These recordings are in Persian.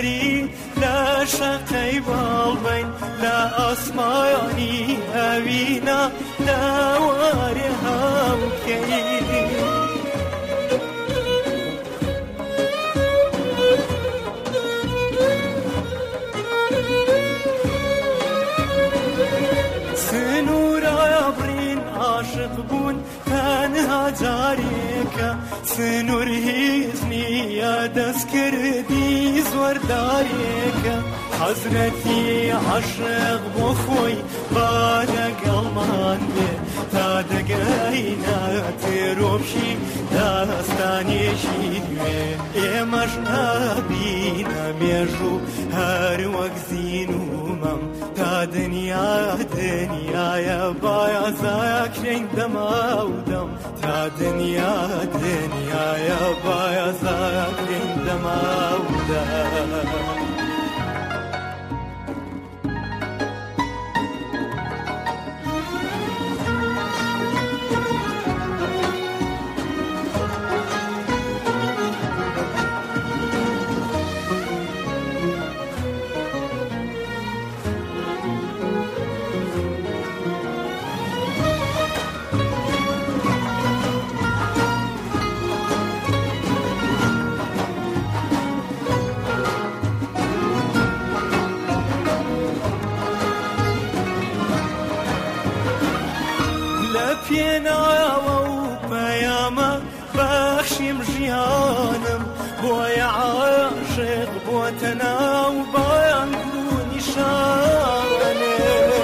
سەری لە شەقەی باڵبین لە ئاسمانی هەوینا داوارێ هەمکەی عاشق بوون تەنها جارێکە سنوور هیچ نییە دەستکردی زۆردارێکە حەزرەتی عاشق بۆ خۆی با لەگەڵمان بێ تا دەگەینە تێرۆپشی داستانێکی دوێ ئێمەش نابینە مێژوو هەر وەک زین و مەم تا دنیا دنیایە بایازاکرێن دەما و دەم تا دنیا دنیایە بایازاکرێن دەما و دەم پێناوە و پەیامە بەخشیم ژیانم بۆیە عاشق بۆتە ناو بانگ و نیشانێ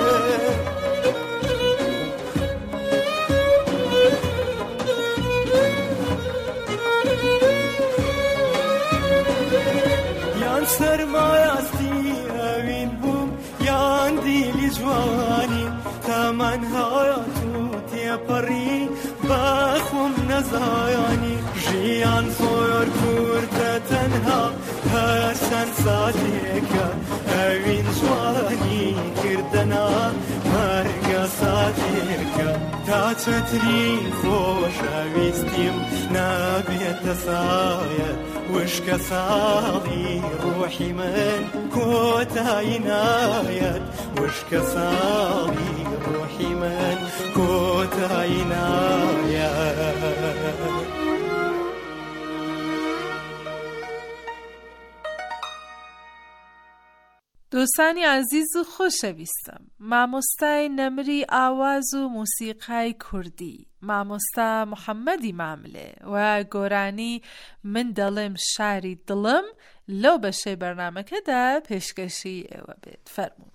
یان سەرمایەستی ئەوین بووم یان دیلی جوانی تەمەن هات پەڕی بەخۆم نەزایانی ژیان زۆر کوردە تەنها هەر چەند ساتێکە ئەوین جوانی کردەنا مەرگە ساتێکە تا چەتری خۆشەویستیم نابێتە سایە وشکە ساڵی ڕۆحی من کۆتایی نایەت وشکە ساڵی ڕۆحی من کۆتایی نایەت دۆستانی عزیز و خۆشەویستم، مامۆستای نەمری ئاواز و موسیقای کوردی مامۆستا محەممەدی ماملێ و گۆرانی من دەڵێم شاری دڵم لەو بەشەی بەرنامەکەدا پێشکەشی ئێوە بێت. فەرموو.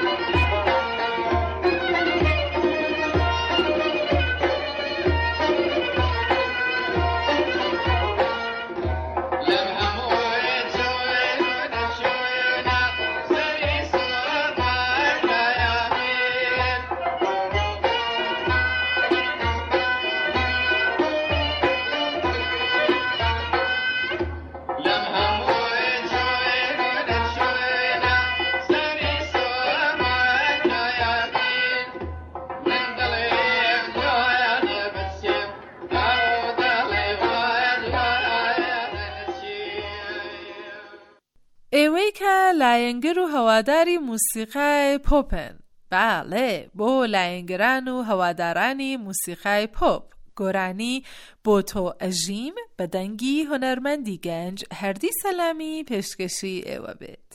ئێوەی کە لایەنگر و هەواداری موسیقای پۆپن. بەڵێ، بۆ لایەنگران و هەوادارانی موسیقای پۆپ گۆرانی بۆ تۆ ئەژیم بە دەنگی هونەرمەندی گەنج هەردی سەلامی پێشکەشی ئێوە بێت.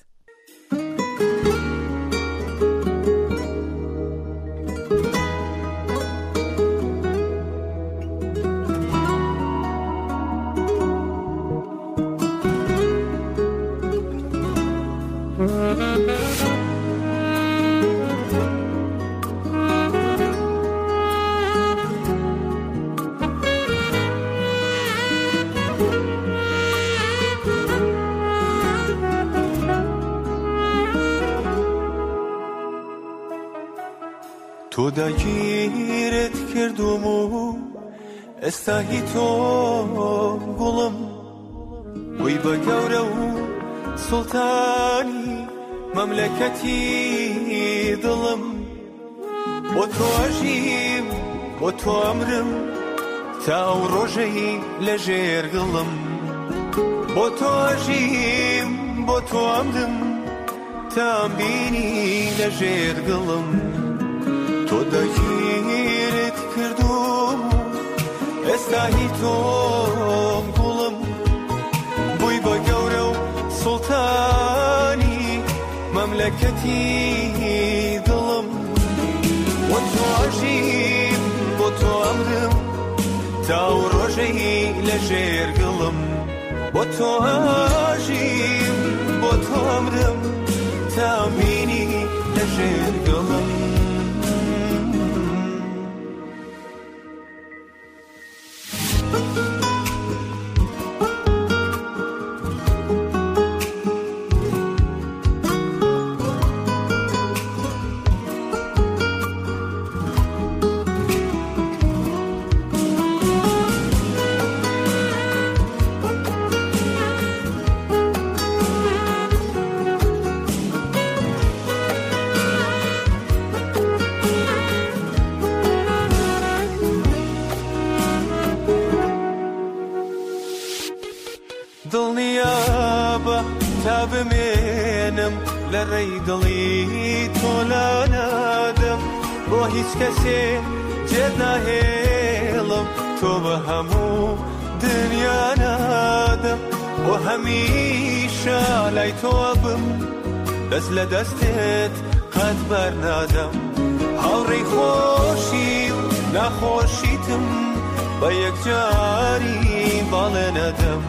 تو دەگیرت کردم و ئێستاهی تۆ گوڵم وەی بە گەورە و سوڵتانی مەملەکەتی دڵم بۆ تۆ ئەژیم بۆ تۆ ئەمرم تا ئەو ڕۆژەی لە ژێر گڵم بۆ تۆ ئەژیم بۆ تۆ ئەمرم تا ئەمبینی لە ژێر گڵم تۆ دەگیرت کردم و ئێستاهی تۆ گوڵم بووی بە گەورە و سوڵتانی مەملەکەتی دڵم بۆ تۆ ئەژیم بۆ تۆ ئەمرم تا ئەو ڕۆژەی لە ژێر گڵم بۆ تۆ ئەژیم بۆ تۆ ئەمرم تا ئەمبینی لە ژێر گڵم دڵنیابە تا بمێنم لە ڕێی دڵی تۆ لا نادەم بۆ هیچ کەسێ جێت ناهێڵم تۆ بە هەموو دنیا نادەم بۆ هەمیشە لای تۆ بم دەست لە دەستێت قەت بەرنادەم هاوڕێی خۆشی و ناخۆشیتم بە یەکجاری باڵێ نەدەم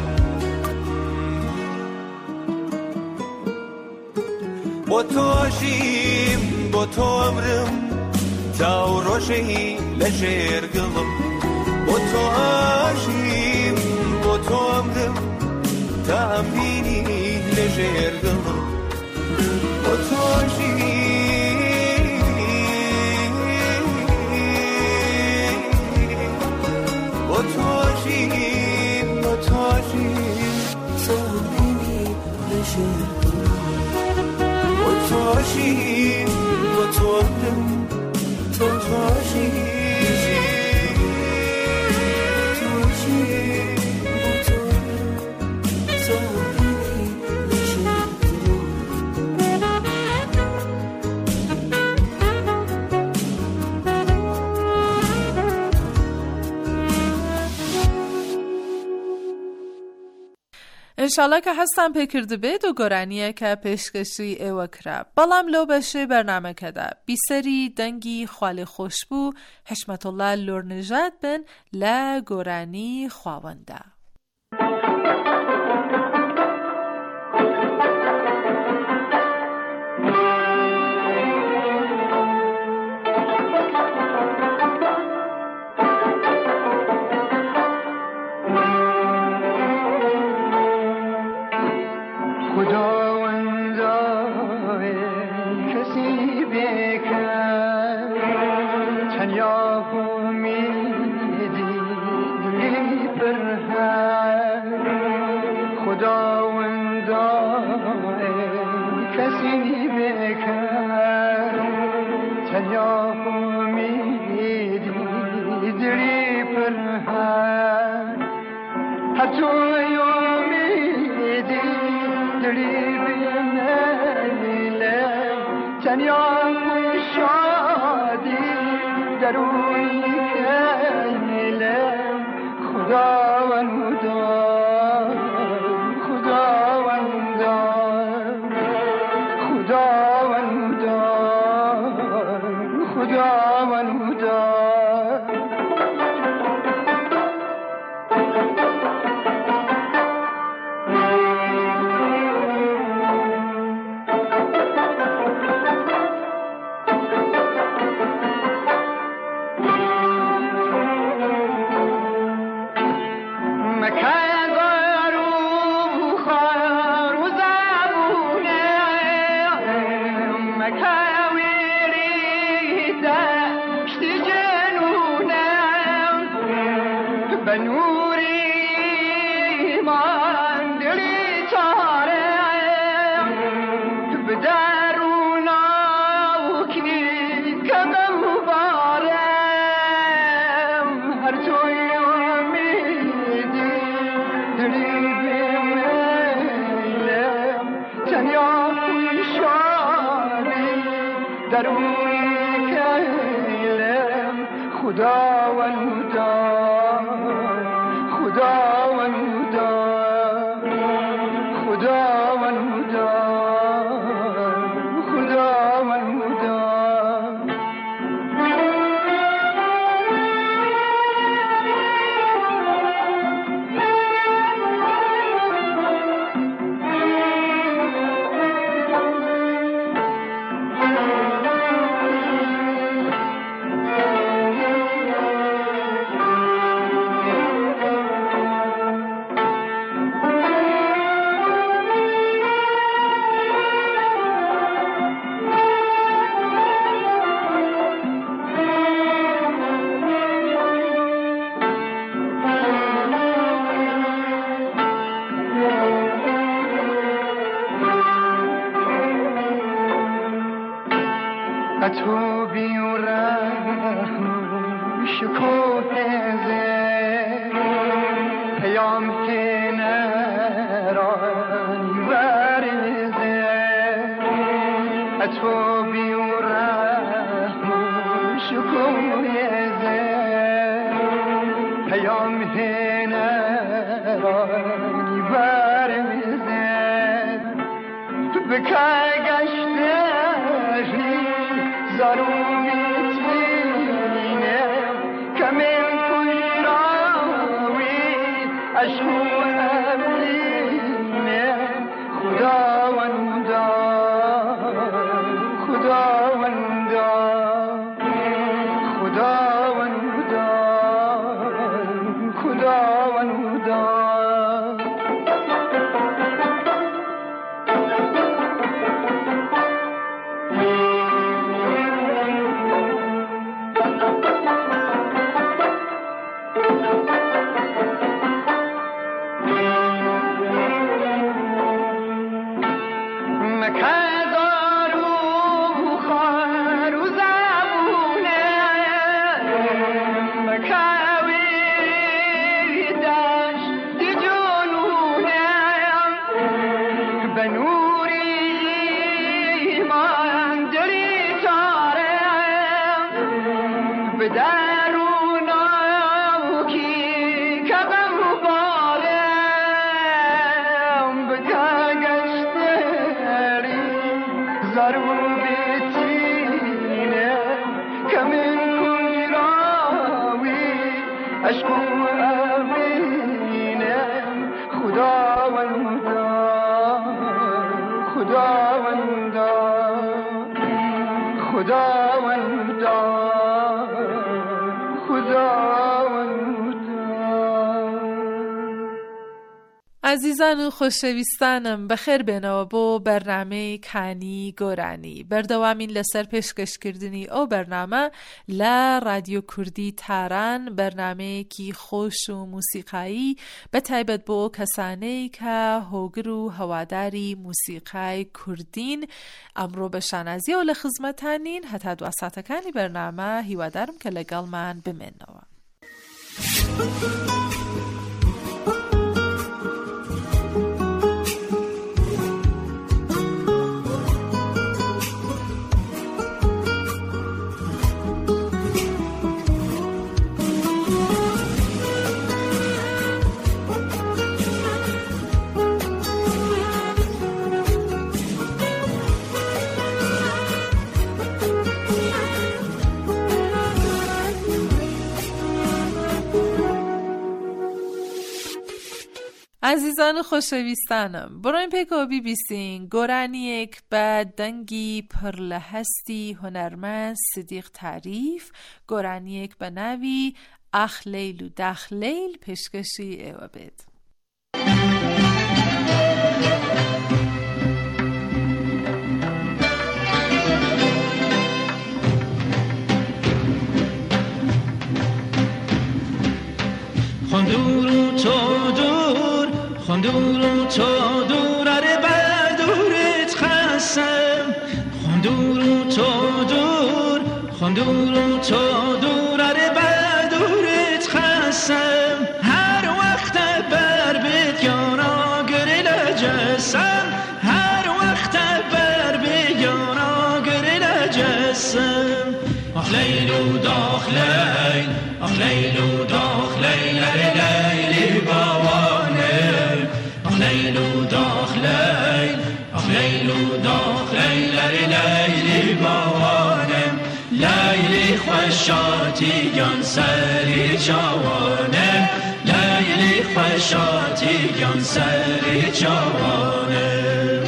بۆ تۆ ئەژیم بۆ تۆ ئەمرم تا ئەو ڕۆژەی لە ژێر گڵم بۆ تۆ ئەژیم بۆ تۆ ئەمرم تا ئەمبینی لە ژێر گڵم بۆ تۆ ئەژیم بۆ تۆ ئەژیم بۆ تۆ ئەژیم تا ئەمبینی لە ژێر تو عشیم و تو عمرم تو عشیم تو عشیم و تو عمرم تو عمرمی نشد ئینشاڵڵا کە هەستان پێکرد بێت و گۆرانیە کە پێشکەشی ئێوە کرا. بەڵام لەو بەشەی بەرنامەکەدا بیسەری دەنگی خواڵێ خۆش بوو حشمەتوڵڵا لۆرنژاد بن لە گۆرانی خواوەندە. بکن تنیا امیدی دلی پرهر خداوندا کسی بکن تنیا امیدی دلی پرهر حتی امیدی دلی بمیله تنیا شادی درونی کمیله خداوندا تو بیورم شکوه زه پیام که نرانی ورزه تو بیورم شکوه زه پیام که نرانی ورزه بکه گشته ضروریتینه کمین کجراوی اشو امینه خداوندا خداوندا خداوندا خداوندا عزیزان و خۆشەویستانم بەخێر بێنەوە بۆ بەرنامەی کانی گۆرانی. بەردەوامین لەسەر پێشکەشکردنی ئەو بەرنامە لە رادیۆ کوردی تاران، بەرنامەیەکی خۆش و موسیقایی بەتایبەت بۆ کەسانەی کە هۆگر و هەواداری موسیقای کوردین. ئەمڕۆ بە شانازی و لە خزمەتانین هەتا دو ساتەکانی بەرنامە. هیوادارم کە لەگەڵمان بمێنەوە. عزیزان و خۆشەویستانم، بڕۆین پێکەوە بیبیستین گۆرانیەک بە دەنگی پڕ لە هەستی هونەرمەند سیدیق تاریف، گۆرانیەک بە ناوی ئاخ لەیل و داخ لەیل پێشکەشی ئێوە بێت. خندور و تو دور اره بر دورت خستم، خندور و تو دور اره بر دورت خستم، هر وقت بر بیانا گریل جسم، هر وقت بر بیانا گریل جسم. آخ لیل و داخ لیل، آخ لیل و داخ لیل اره لیلی باوانه، لیل و داخ لیل، آخ لیل و داخ لیل اره لیلی باوانم، لیلی خوشاتی گان سری جوانم، لیلی خوشاتی گان سری جوانم.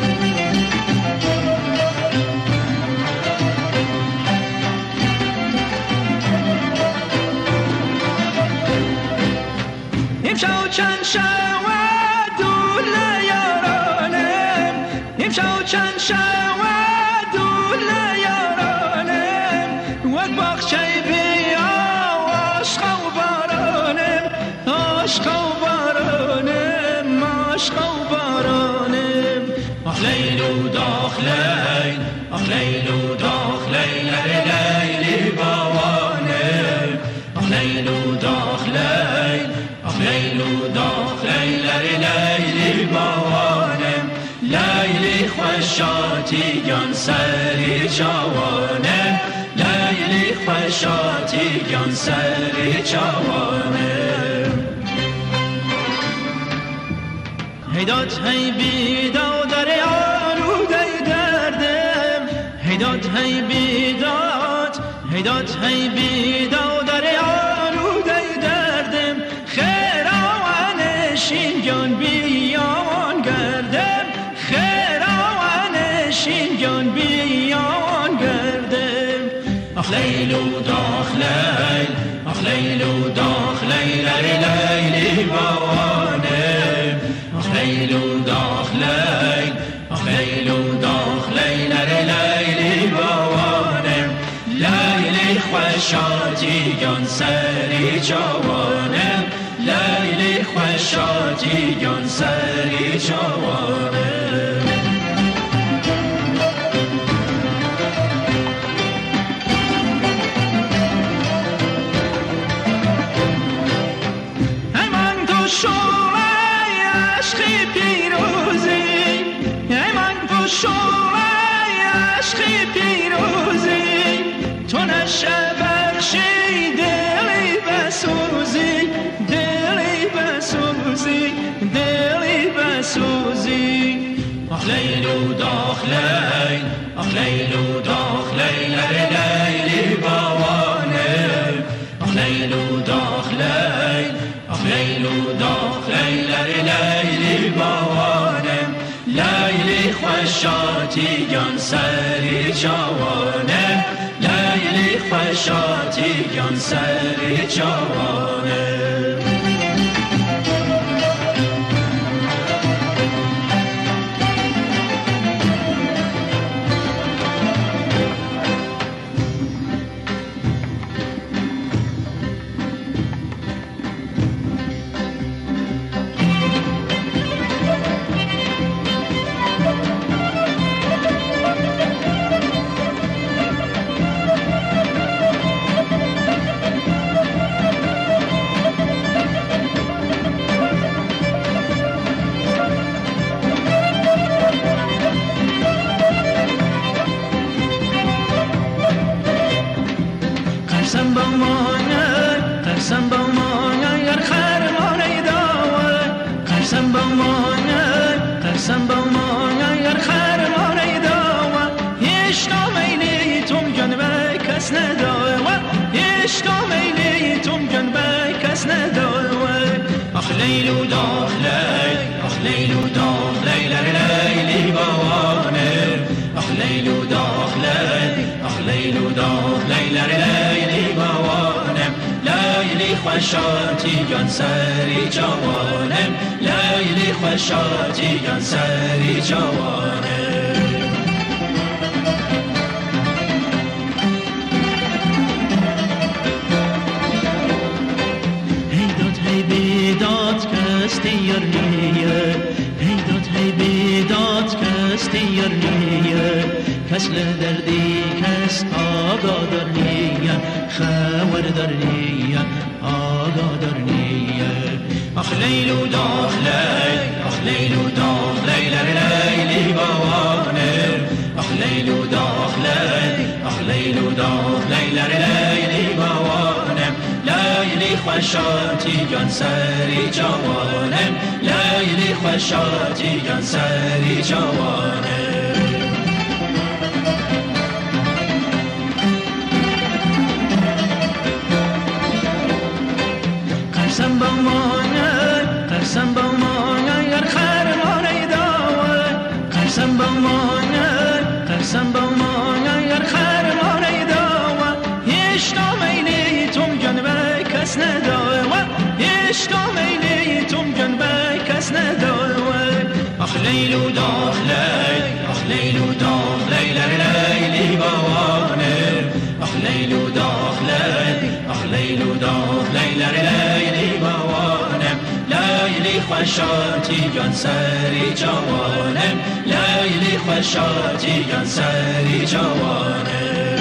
امشب چند شود دور لیارانم، امشب چند شود دور لیارانم، وقت باغچه بیا عشق و بارانم، عشق و بارانم، عشق و بارانم. آخ لیل و داخ لیل، آخ لیل و داخ لیل اره لیلی باوانم، آخ لیل و داخ لیل، آخ لیل و داخ لیل اره لیلی باوانم، لیلی خوشاتی گان سری جوانم، لیلی خوشاتی گان سری جوانم. هیداد هی بیداد در آلوده دردم، هیداد هی بیداد، هیداد هی بیداد در آلوده دردم، خیراوانشین گان بیان گردم، خیراوانشین گان بیان گردم. آخ لیل و داخ لیل، آخ لیل و داخ لیل اره لیلی باوانم، آخ لیل و داخ لیل، آخ لیل و داخ لیل اره لیلی باوانم، لیلی خوشاتی گان سری جوانم، لیلی خوشاتی گان سری جوانم. همان تو شوی عشقی پیروزی، همان تو شوی عشقی پیروزی، تو نشه برشی دلی بسوزی، دلی بسوزی، دلی بسوزی. آخ لیل و داخ لیل، آخ لیل و داخ لیل اره لیلی باوانم، آخ لیل و داخ لیل، آخ لیل و داخ لیل اره لیلی باوانم، لیلی خوشاتی گان سری جوانم، لیلی خوشاتی گان سری جوانم. قسم با مانه قسم با مانه گر خرمانه داوه قسم با مانه قسم با مانه گر خرمانه داوه یشتا میلی توم جن به کس نداوه یشتا میلی توم جن به کس نداوه آخ لیلو داخ لیل آخ لیلو داخ لیل لیلی بوانه آخ لیلو داخ لیل آخ لیلو داخ لیل لیلی بوانم لیلی خوشاتی جان سری جوانم لیلی خوشاتی جان سری جوانم بیداد کس دیار نیه هیداد هی بیداد کس دیار نیه کس لدردی کس آگادار نیه خبردار نیه آگادار نیه آخ لیلو داخ لیل آخ لیلو داخ لیل لیلی بوانه آخ لیلو داخ لیل آخ لیلو داخ لیل لیلی بوانه لیلی خوشاتی جان سری جوانم لیلی خوشاتی جان سری جوانم قسم با مانه قسم با مانه گر خرمانه داوه قسم با مانه قسم با مانه گر خرمانه داوه یشتا میلی توم جان به کس نداوه یشتا میلی توم جان به کس نداوه آخ لیلو داخ لیل آخ لیلو داخ لیل لیلی بوانه آخ لیلو داخ لیل آخ لیلو داخ لیل لیلی بوانه لیلی خوشاتی جان سری جوانم لیلی خوشاتی جان سری جوانم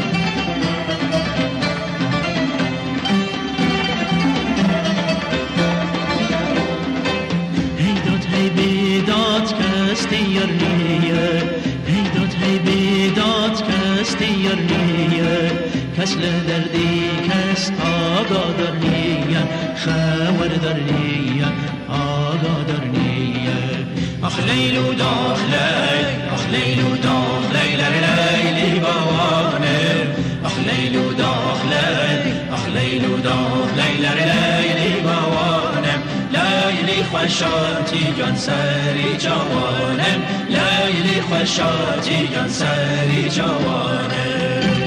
بیداد کس دیار نیه هیداد هی بیداد کس دیار نیه کس لدردی کس آگادار نیه خبردار نیه آگادار نیه آخ لیلو داخ لیل آخ لیلو داخ لیل لیلی بوانه آخ لیلو داخ لیل آخ لیلو داخ لیل لیلی بوانه لیلی خوشاتی جان سری جوانم لیلی خوشاتی جان سری جوانم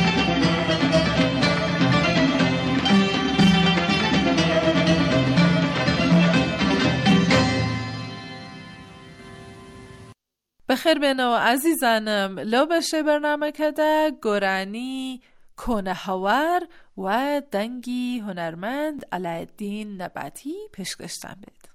بخیر بینو عزیزانم لو بشه برنامه کده گورانی کنه هاور و دنگی هنرمند علایالدین نباتی پیشکشتن بید.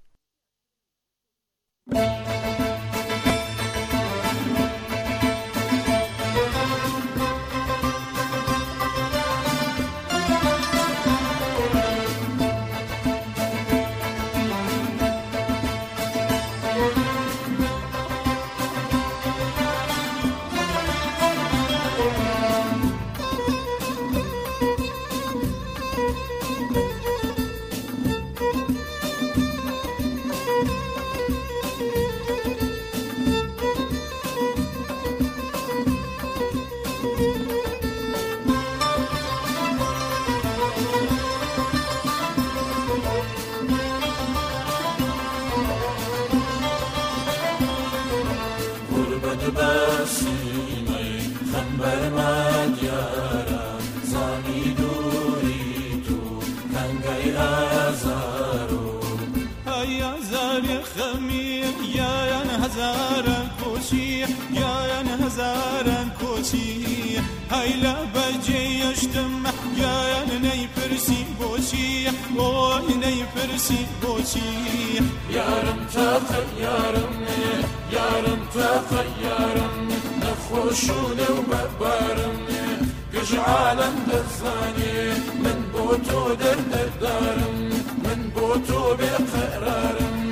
هيلا بجي يشتم يا ني فرسي بوشي او ني فرسي بوشي يا رم تخيرم نخوشون وببرم قجعالا دزاني من بوتو دردارم من بوتو بقرارم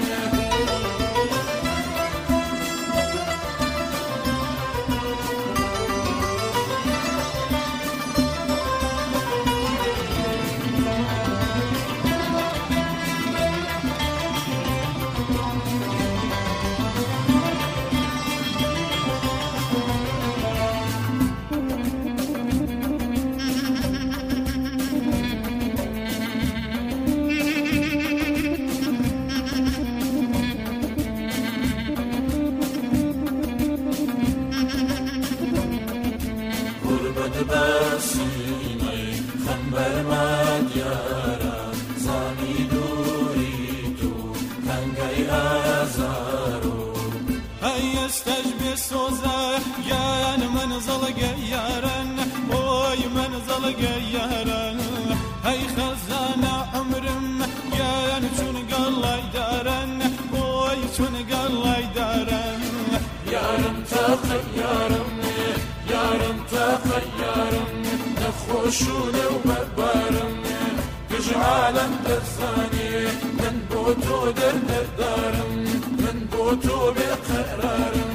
سینه خنبر مد یارم زانی دوری تو کنگی ازارو ای استج بسوزه یان منزل گیارن اوی منزل گیارن ای خزانه عمرم یان چون قلای دارن اوی چون قلای دارن یارم تاقی یارم تاقی یارم نخوشونه و ببارم بجعالم دزاني من بوتو دردارم من بوتو بقرارم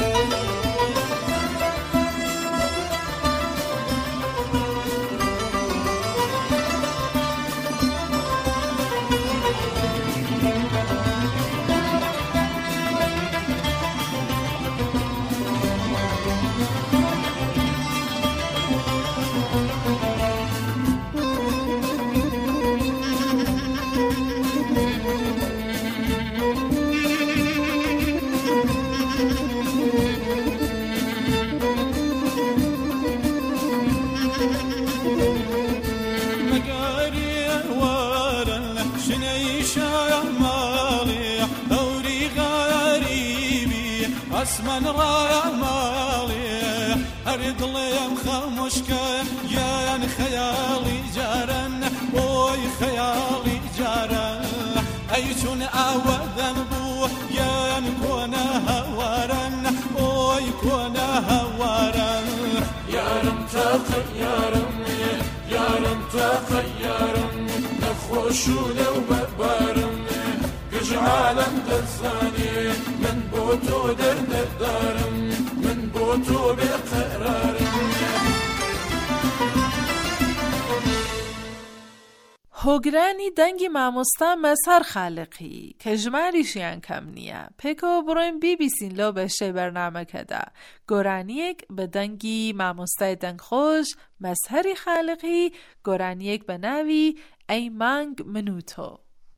اسمن رايا مالي اريد ليم خاموشك يا خيالي جارن اوي خيالي جارن ايشون اودن بو يا كونا هوارن اوي كونا هوارن يارم تخيرم يارم تخيرم نخوشون وببارم بجعالم دزاني من بوتو دردارم من بوتو بقرارم هۆگرانی دەنگی مامۆستا مەسهەر خالقی کە ژماریشیان کەم نییە پێکەوە بڕۆین بیبیسین لەو بەشەی بەرنامەکەدا گۆرانیەک بە دەنگی مامۆستای دەنگخۆش مەسهەری خالقی گۆرانیەک بە ناوی ئەی مانگ من و تۆ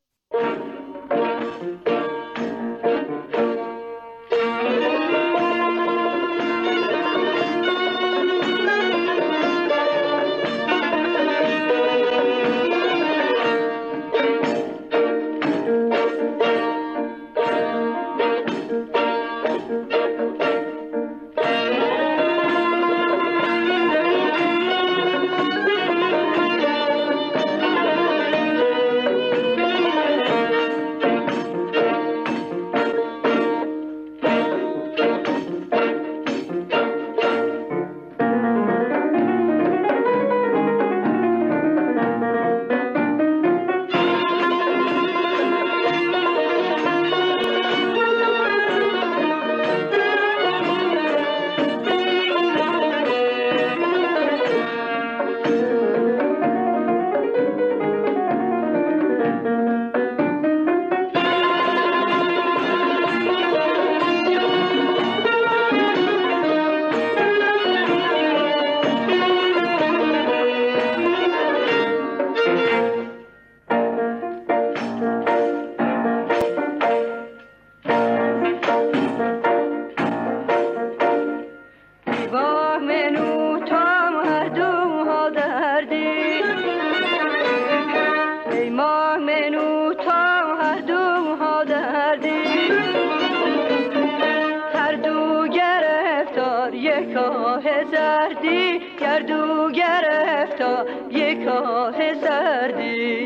گردو گرفتا یک آه سردی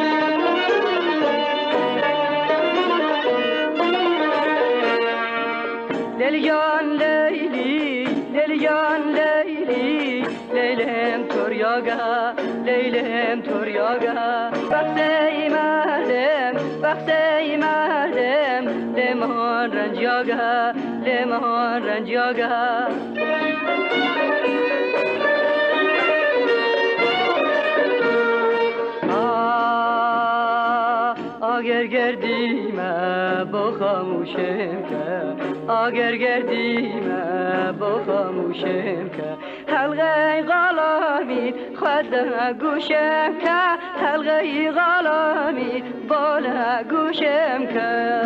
لیلیان لیلی لیلیان لیلی لیلم توریاگا لیلم توریاگا وقتی مردم لمان رنجیاگا لمان رنجیاگا اگر گردیمه با خاموشم که اگر گردیمه با خاموشم که حلقه غلامی خود گوشم که حلقه غلامی بالا گوشم که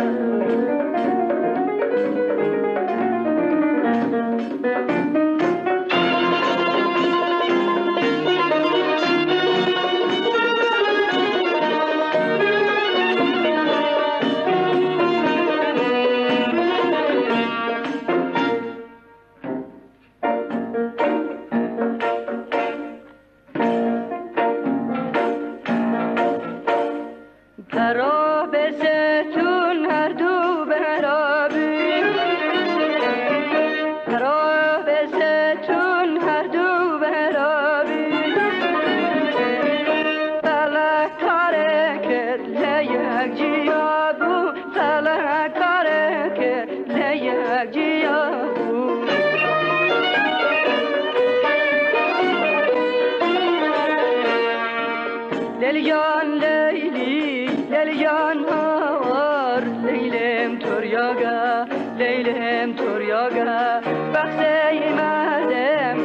لیلیان لیلی لیلیان هاوار لیلم توریاگا لیلم توریاگا بخشی مردم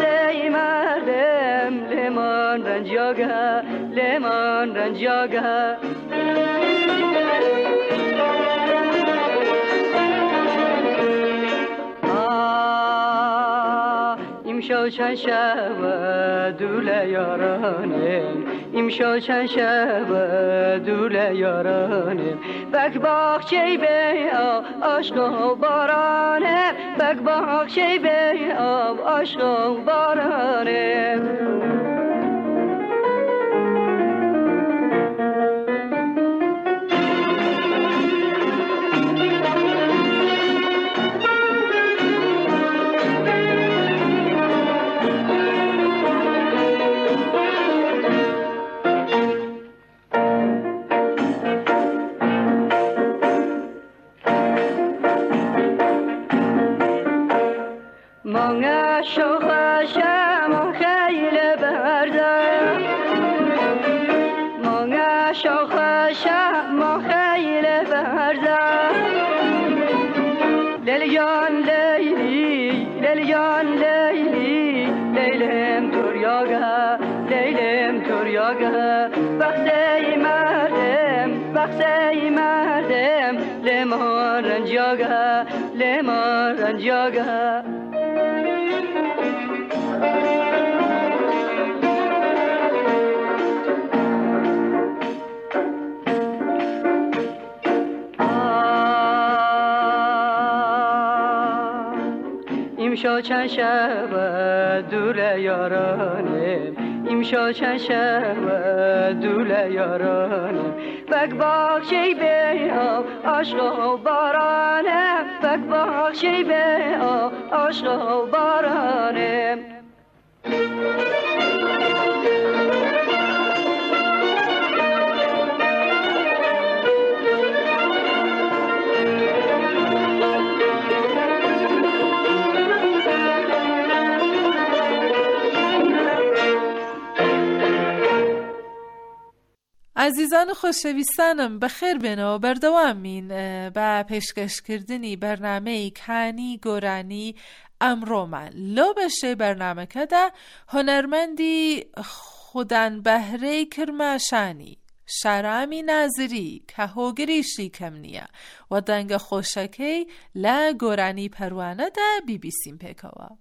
لیمان رنجاگا امشو چند شب دوله یارانم امشو چند شب دوله یارانم بک باغچه به عشق و بارانم بک باغچه به عشق و بارانم många شاخشم خیلی بردم många شاخشم خیلی بردم لیلیان لیلی لیلیان لیلی لیلم توریاگا بخشی مردم لیمان رنجاگا امشو چند شب دوله یارانم امشو چند شب دوله یارانم بک باغچه به عشق و بارانم بک باغچه به عشق و بارانم عزیزان خۆشەویستانم بەخێر بێنەوە بەردەوامین بە پێشکەشکردنی بەرنامەی کانی گۆرانی ئەمڕۆمان لۆ بەشەی بەرنامەکەدا هۆنەرمەندی خودانبەهرەی کرماشانی شارامی نازری کە هۆگریشی کەم نییە و دەنگە خۆشەکەی لە گۆرانی پەروانەدا بیبیسیم پێکەوە.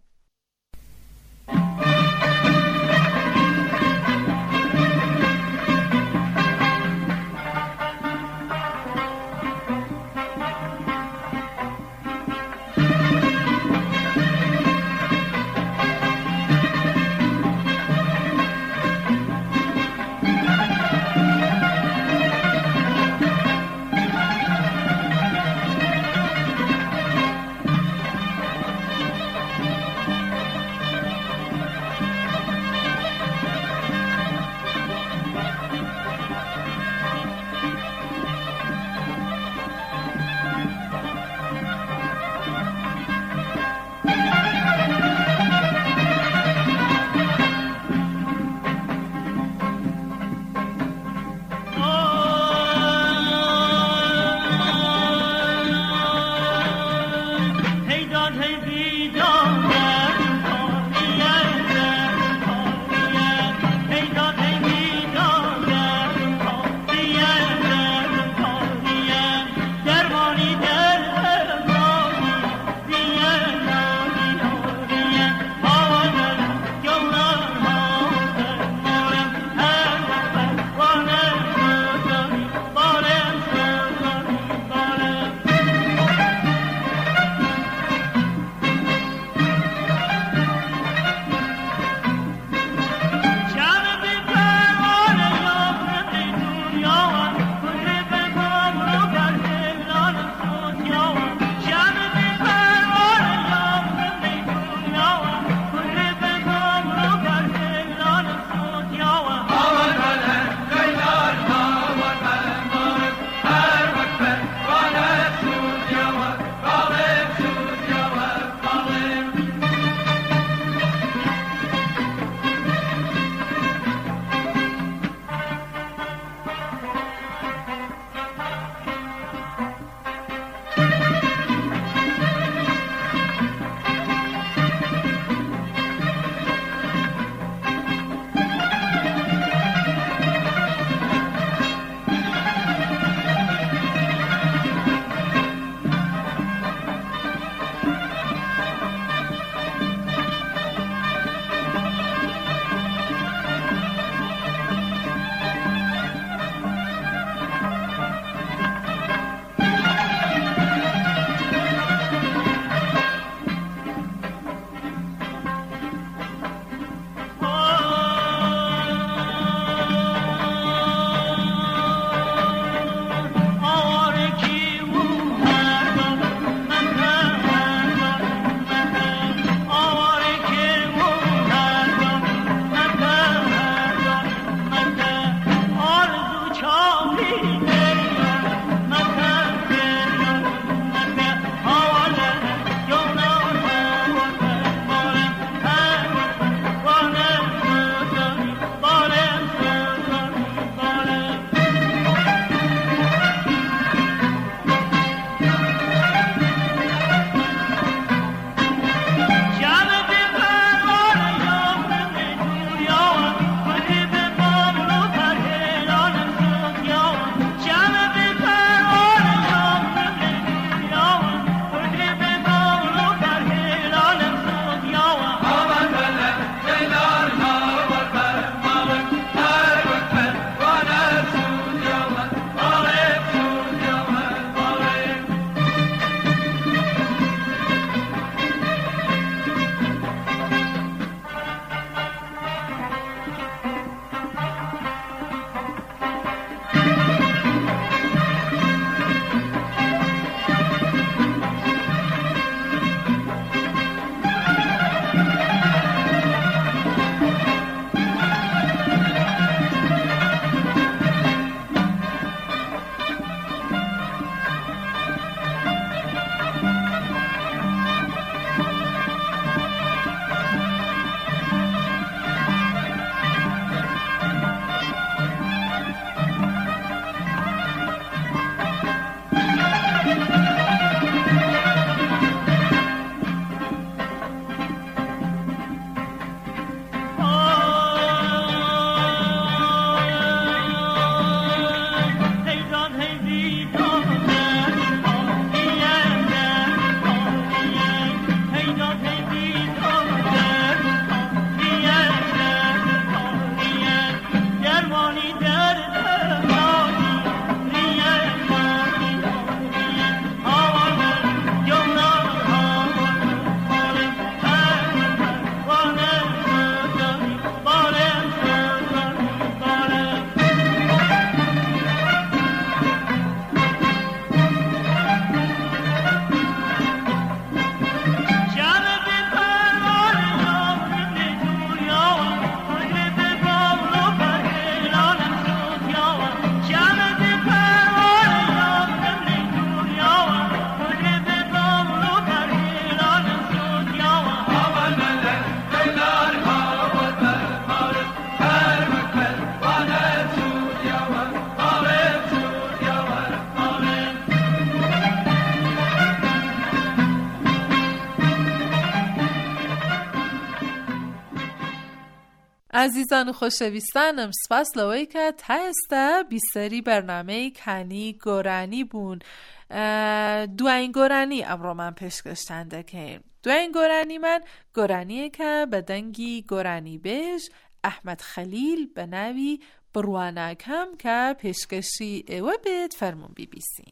عزیزان و خۆشەویستانم سپاس لەوەی کە تا ئێستا بیسەری بەرنامەی کانی گۆرانی بوون. دوایین گۆرانی ئەمڕۆمان پێشکەشتان دەکەین. دوایین گۆرانیمان گۆرانیە کە بە دەنگی گۆرانی بێژ ئەحمەد خەلیل بە ناوی بڕواناکەم کە پێشکەشی ئێوە بێت فەرموون بیبیسین.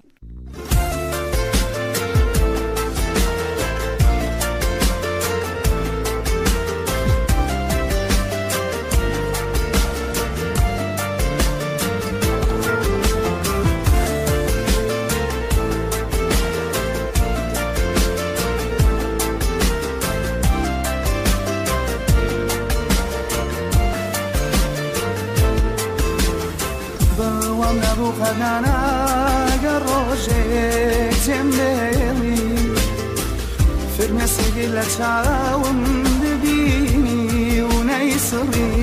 خەنانە گە ڕۆژێک جێمێڵی فرمێسێکی لە چاوم ببینی و نەیسڕی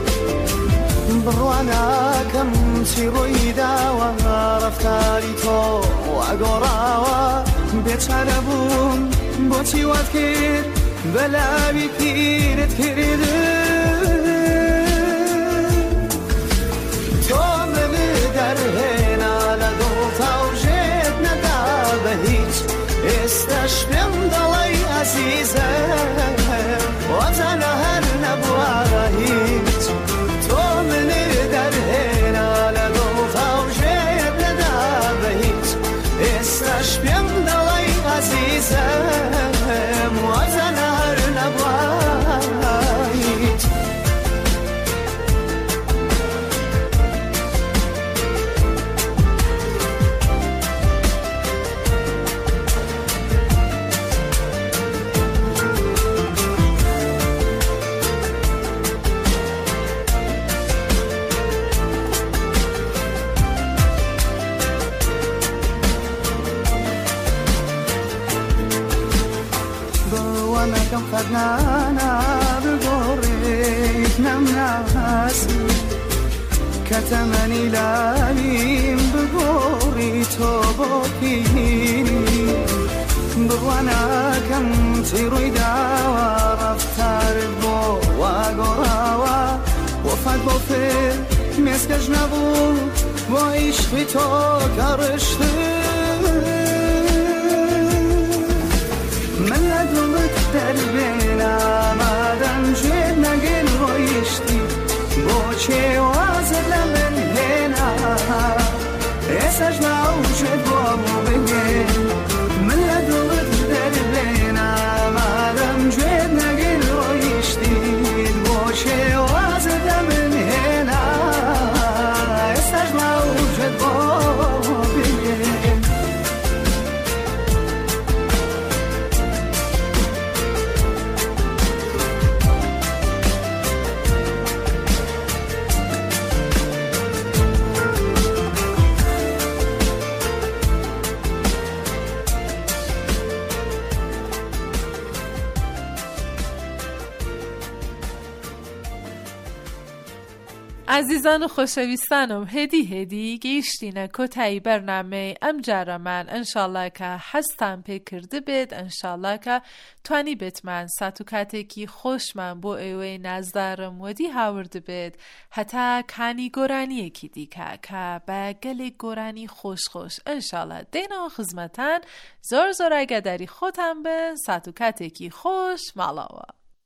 بڕواناکەم چی ڕۆی داوە ڕەفتاری تۆ وەگۆڕاوە بێچارە بووم بۆچی وات کرد بەلاوی پیرت کردن دەرهێنا لە دڵتا و ژێت نەدا بە هیچ ئێستاش پێم دەڵێی عەزیزە وەزانە هەر نەبووە هیچ تۆ منی دەرهێنا لە دڵتا و ژێت نەدا بە هیچ ئێستاش پێم دەڵێی عەزیزە وەزانە هەر نەبووە هیچ خەدنانە بگۆڕێت نەمناسی کە تەمەنی لالیم بگۆڕی تۆ بۆ پیری بڕواناکەم چی ڕووی داوە ڕەفتارت بۆ واگۆڕاوە وەفات بۆ فێر مێسکەش نەبوو بۆ عیشقی تۆ کە ڕشتر من لە دڵت دەربێنا مادەم ژێر نەگەن ڕۆیشتی بۆچێ وازت لە من هێنا ئێساش ناوچێت بۆ بگێن من لە دڵت دەربێنا مادەم ژێر نەگەن ڕۆیشتی بۆچێ وازت لە من هێنا ئێساش ناوچێت بۆ بگێن عزیزان و خۆشەویستانم هێدی گەیشتینە کۆتایی بەرنامەی ئەم جارەمان ئەنشاڵڵا کە حەستان پێ کرده بێت ئەنشاڵڵا کە توانی بێتمان سات و کاتێکی خۆشمان بۆ ئێوەی نازدارم وەدی هاورد بێت هەتا کانی گۆرانیەکی دیکە کە بە گەلێک گۆرانی خۆش ئەنشاڵڵا دێنەوە خزمەتان زۆر ئاگاداری خۆتان بن سات و کاتێکی خۆش ماڵەوە.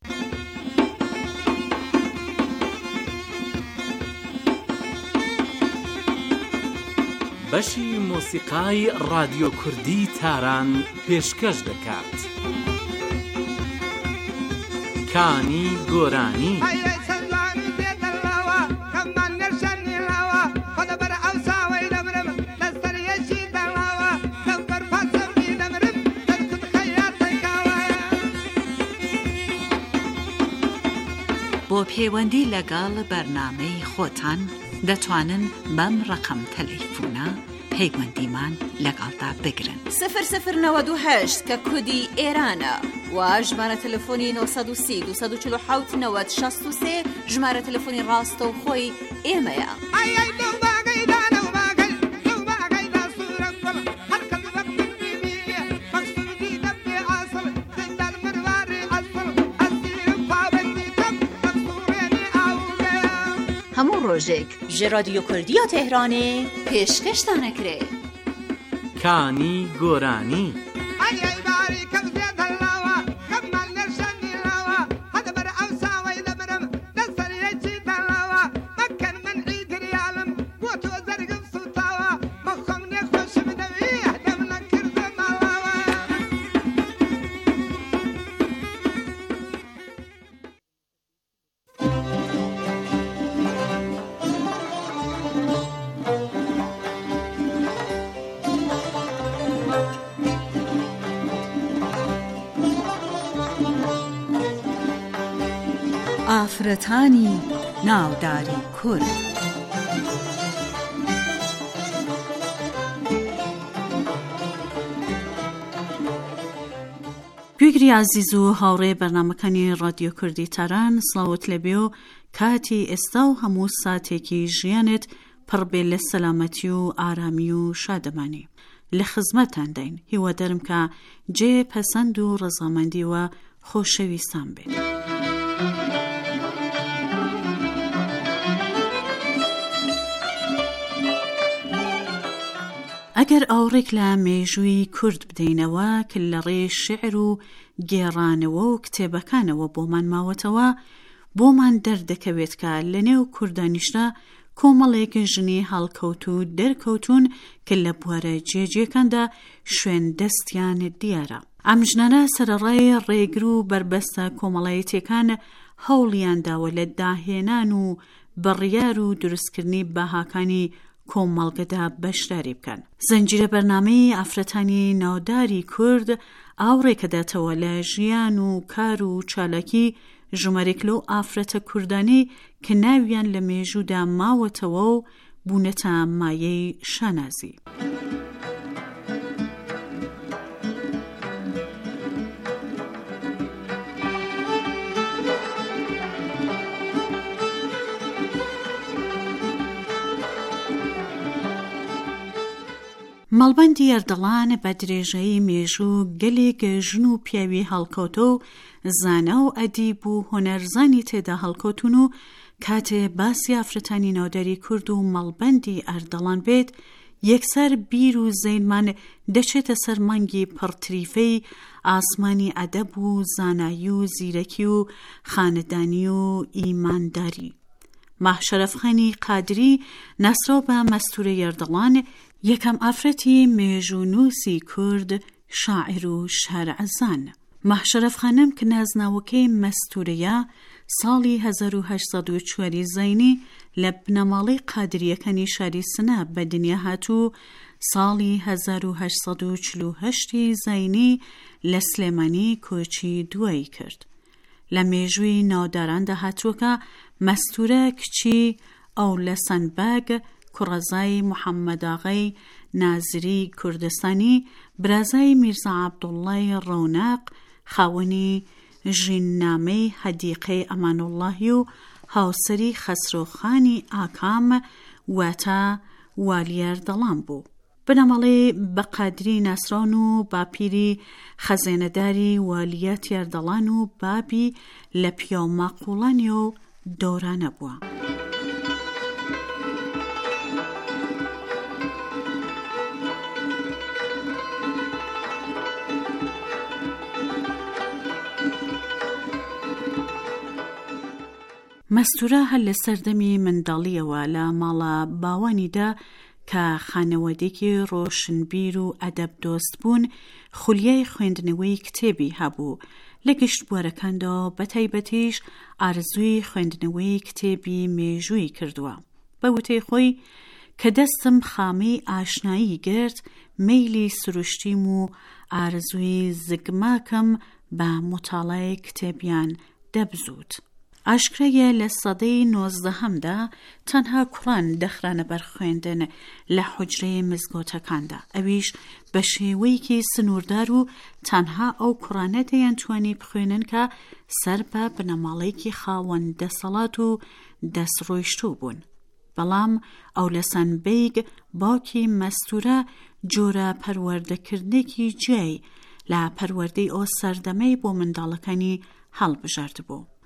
بەشی مۆسیقای رادیۆ کوردی تاران پێشکەش دەکات. کانی گۆرانی بۆ پەیوەندی لەگەڵ بەرنامەی خۆتان دەتوانن بەم ڕقم تەلەیفۆنە پەیوەندیمان لەگەڵدا بگرن 0098 کە کودی ئێرانە و ژمارە تەلەفۆنی 930 247 90 63 ژمارە تەلەفۆنی ڕاستەوخۆی ئێمەیە. هەموو ڕۆژێک ژێ رادیۆ کوردیە تێهرانێ پێشکەشتان ئەکرێ. کانی گۆرانی. ئافرەتانی ناوداری کورد. گوێگری عزیز و هاوڕێ بەرنامەکانی رادیۆ کوردی تاران، سڵاوت لەبێ و کاتی ئێستا و هەموو ساتێکی ژیانت پڕبێ لە سەلامەتی و ئارامی و شادەمانی. لە خزمەتان دەین، هیوادارم کە جێ پەسەند و ڕەزامەندی و خۆشەویستان بێت. ئەگەر ئاوڕێک لە مێژووی کورد بدەینەوە کە لە ڕێ شعر و گێڕانەوە و کتێبەکانەوە بۆمان ماوەتەوە، بۆمان دەردەکەوێت کە لە نێو کوردانیشدا کۆمەڵێک ژنی هەڵکەوت و دەرکەوتون کە لە بوارە جێجێکاندا شوێن دەستیان دیارە. ئەم ژنانە سەرەڕای ڕێگر و بربەستە کۆمەڵایەتیەکان هەوڵیان داوە لە داهێنان و بڕیار و دروستکردنی بەهاکانی کۆمەڵگەدا بەشداری بکەن. زەنجیرە بەرنامەی ئافرەتانی ناوداری کورد ئاوڕێکە دێتەوە لە ژیان و کار و چالاکی ژمارێک لەو ئافرەتە کوردانەی کە ناویان لە مێژوودا ماوەتەوە و بوونەتە مایەی شانازی. مەڵبەندی ئەردەڵان بە درێژەی مێژوو گەلێک ژن و پیاوی هەڵکەوتە و زانە و ئەدیب و هۆنەرزانی تێدا هەڵکەوتون و کاتێ باسی ئافرەتانی ناوداری کورد و مەڵبەندی ئەردەڵان بێت، یەکسەر بیر و زەینمان دەچێتە سەر مانگی پڕتریفەی ئاسمانی ئەدەب و زانایی و زیرەکی و خانەدانی و ئیمانداری. ماهشەرەفخانی قادری ناسراو بە مەستورە ئەردەڵان، یەکەم ئافرەتی مێژوونووسی کورد، شاعر و شارعزان. ماهشەرەفخانەم کە نازناوەکەی مەستورەیە ساڵی 1804 زەینی لە بنەماڵەی قادریەکانی شاری سنە بە دنیا هاتوو، ساڵی 1848 زەینی لە سلێمانی کۆچی دوایی کرد. لە مێژووی ناوداراندا هاتووەکە مەستورە کچی ئەو لە سەنبەگ کوڕەزای محەممەداغای نازری کوردستانی، برازای میرزا عەبدوڵڵای ڕەوناق، خاوەنی ژیننامەی هەدیقەی ئەمانوڵڵاهی و هاوسەری خەسرۆخانی ئاکام واتە والی ئەردەڵان بوو. بنەمەڵێ بە قادری ناسراون و باپیری خەزێنەداری والیەتی ئەردەڵان و بابی لە پیاو ماقوڵانی و دۆرانە بووە. مەستورە هەر لە سەردەمی منداڵیەوە لە ماڵە باوانیدا کە خانەوەدێکی ڕۆشنبیر و ئەدەب دۆست بوون، خولیای خوێندنەوەی کتێبی هەبوو. لە گشتبوارەکاندا بە تایبەتیش ئارزووی خوێندنەوەی کتێبی مێژووی کردووە. بە وتەی خۆی کە دەستم خامەی ئاشنایی گرت، مەیلی سروشتیم و ئارزووی زگماکەم بە مطالعەی کتێبیان دەبزوت. ئاشکرەیە لە سەدەی 19هەمدا تەنها کوڕان دەخرانە بەر خوێندن لە حوجرەی مزگەوتەکاندا، ئەویش بە شێوەیەکی سنووردار و تەنها ئەو کوڕانە دەیانتوانی بخوێنن کە سەر بە بنەماڵەیەکی خاوەن دەسەڵات و دەستڕۆیشتوو بوون. بەڵام ئەو لە سەنبەیگ باوکی مەستورە جۆرە پەروەردەکردنێکی جێی لە پەروەردەی ئەو سەردەمەی بۆ منداڵەکانی هەڵبژارد بوو.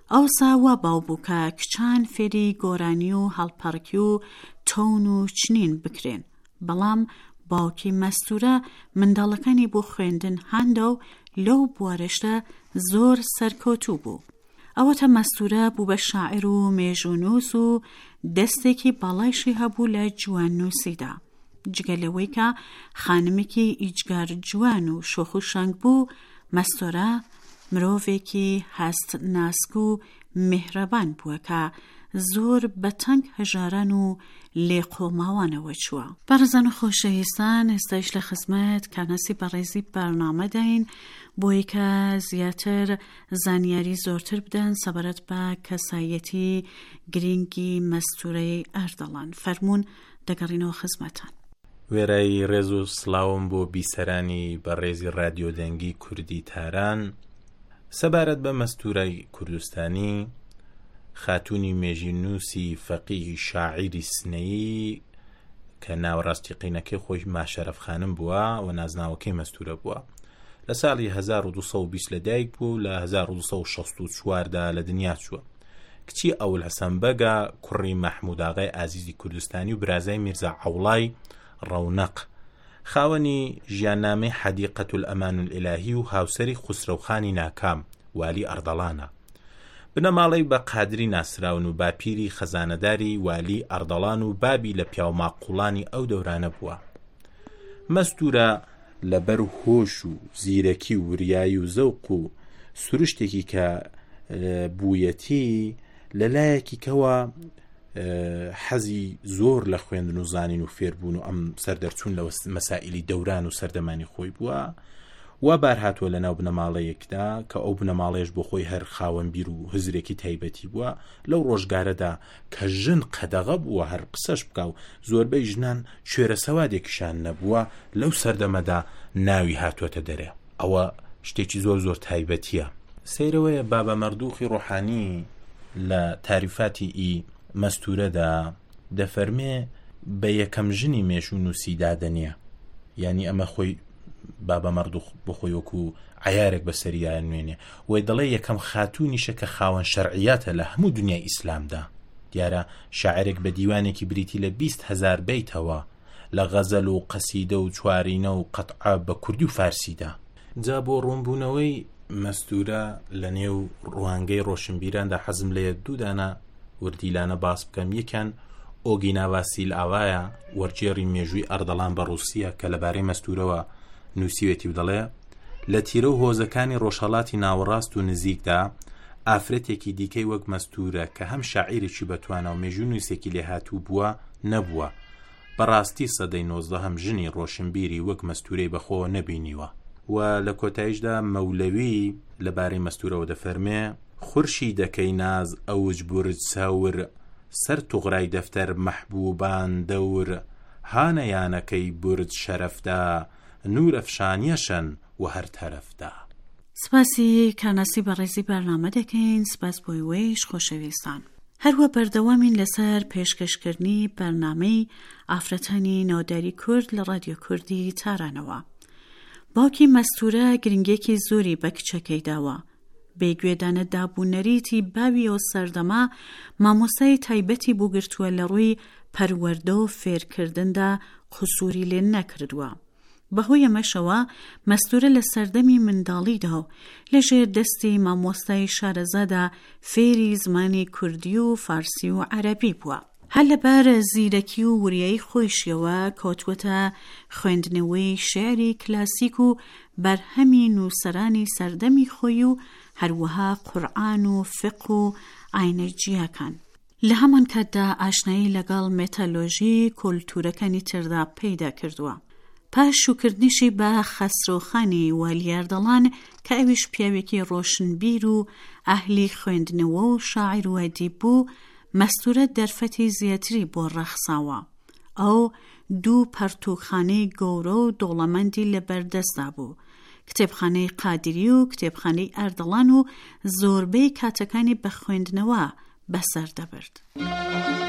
ئەوسا وا باو بوو کە کچان فێری گۆرانی و هەڵپەڕکی و تۆن و چنین بکرێن، بەڵام باوکی مەستورە منداڵەکانی بۆ خوێندن هاندە و لەو بوارەشدا زۆر سەرکەوتوو بوو. ئەوەتە مەستورە بوو بە شاعیر و مێژوونووس و دەستێکی باڵایشی هەبوو لە جواننووسیدا. جگە لەوەی کە خانمێکی ئیجگار جوان و شۆخ و شەنگ بوو، مەستۆرە مرۆڤێکی هەست ناسک و میهرەبان بووە کە زۆر بە تەنگ هەژاران و لێقۆماوانەوە چووە. بەڕێزان و خۆشەویستان، ئێستاش لە خزمەت کارناسی بەڕێزی بەرنامەداین بۆی کە زیاتر زانیاری زۆرتر بدەن سەبارەت بە کەسایەتی گرنگی مەستورەی ئەردەڵان. فەرموون دەگەڕینەوە خزمەتان. وێرای ڕێز و سڵاوم بۆ بیسەرانی بەڕێزی رادیۆ دەنگی کوردی تاران. سەبارەت بە مەستورەی کوردستانی، خاتوونی مێژوونووسی فەقیهی شاعیری سنەیی کە ناوەڕاستی قینەکەی خۆی ماشەرەف خانم بووە و نازناوەکەی مەستورە بووە. لە ساڵی 1220 لەدایک بوو، لە 1264دا لە دنیا چووە. کچی ئەول حەسەن بەگە کوڕی مەحموود ئاغای ئازیزی کوردستانی و برازای میرزا عەوڵای ڕەونەق، خاوەنی ژیاننامەی حەدیقەت الئەمان الئیلاهی و هاوسەری خوسرەوخانی ناکام والی ئەردەڵانە. بنەماڵەی بە قادری ناسراون و باپیری خەزانەداری والی ئەردەڵان و بابی لە پیاوماقوڵانی ئەو دەورانە بووە. مەستورە لەبەر هۆش و زیرەکی و وریایی و زەوق و سروشتێکی کە بوویەتی لەلایەکی کەوە حەزی زۆر لە خوێندن و زانین و فێربوون و ئەم سەردەرچوون لە مەسائیلی دەوران و سەردەمانی خۆی بووە. وا بار هاتووە لە ناو بنەماڵەیەکدا کە ئەو بنەماڵەیەش بۆ خۆی هەر خاوەنبیر و هزرێکی تایبەتی بووە. لەو ڕۆژگارەدا کە ژن قەدەغە بووە هەر قسەش بکە و زۆربەی ژنان کوێرە سەوادێکیشان نەبووە، لەو سەردەمەدا ناوی هاتووەتە دەرێ. ئەوە شتێکی زۆر زۆر تایبەتیە. سەیرەوەیە بابە مەردووخی ڕۆحانی لە تاریفاتی ئی مەستورەدا دەفەرمێ بە یەکەم ژنی مێژوونووسی دادەنیە، یعنی ئەمە خۆی بابە مەردووخ بۆ خۆی وەکو عیارێک بەسەریایە نوێنێ، وی دەڵێ یەکەم خاتوونیشە کە خاوەن شەرعیاتە لە هەموو دنیای ئیسلامدا. دیارە شاعرێک بە دیوانێکی بریتی لە 20,000 بیتەوە لە غەزەل و قەسیدە و چوارینە و قەتعە بە کوردی و فارسیدا. جا بۆ ڕوونبوونەوەی مەستورە لە نێو ڕوانگەی ڕۆشنبیراندا حەزم لێ دوودانە وردیلانە باس بکەم. یەکیان ئۆگینا واسیل ئاوایە، وەرجێڕی مێژووی ئەردەڵان بە ڕووسیە کە لەبارەی مەستورەوە نووسیوێتی و دەڵێ لە تیرە و هۆزەکانی ڕۆژهەڵاتی ناوەڕاست و نزیکدا ئافرەتێکی دیکەی وەک مەستورە کە هەم شاعیرێکی بەتوانە و مێژوونووسێکی لێهاتوو بووە نەبووە. بەڕاستی سەدەی 19 هەم ژنی ڕۆشنبیری وەک مەستورەی بەخۆ نەبینیوە. و لە کۆتاییشدا مەولەوی لەبارەی مەستورەوە دەفەرمێ خورشی دەکەی ناز ئەوج بورج سەور سەر توغڕای دەفتەر مەحبوبان دەور هانەیانەکەی بورج شەرەفدا نور ئەفشانیەشەن و هەر تەرەفدا. سپاسی کارناسی بەڕێزی بەرنامە دەکەین. سپاس بۆی وێش خۆشەویستان. هەروە بەردەوامین لەسەر پێشکەشکردنی بەرنامەی ئافرەتانی ناوداری کورد لە رادیۆ کوردی تارانەوە. باوکی مەستورە گرنگێکی زۆری بە کچەکەی داوە. بێگوێدانە دابوونەریتی باوی ئەو سەردەما مامۆستای تایبەتی بوو گرتووە لە ڕووی پەروەردە و فێرکردندا قسووری لێ نەکردووە. بەهۆی ئەمەشەوە مەستورە لە سەردەمی منداڵیدا و لەژێر دەستی مامۆستای شارەزادا فێری زمانی کوردی و فارسی و عەرەبی بووە. هەر لەبەر زیرەکی و وریایی خۆیشیەوە کەوتووەتە خوێندنەوەی شێعری کلاسیک و بەرهەمی نووسەرانی سەردەمی خۆی و هەروەها قورئان و فقه و ئاینەجیەکان. لە هەمان کاتدا ئاشنایی لەگەڵ مێتەلۆژی کۆلتورەکانی تردا پەیدا کردووە. پاش شوکردنیشی بە خەسرۆخانی والی ئەردەڵان کە ئەویش پیاوێکی ڕۆشنبیر و ئەهلی خوێندنەوە و شاعیر و ئەدیب بوو، مەستورە دەرفەتی زیاتری بۆ ڕەخساوە. ئەو دوو پەرتوخانەی گەورە و دۆڵەمەندی لەبەردەستدا بوو، کتێبخانەی قادری و کتێبخانەی ئەردەڵان و زۆربەی کاتەکانی بە خوێندنەوە بەسەر دەبرد.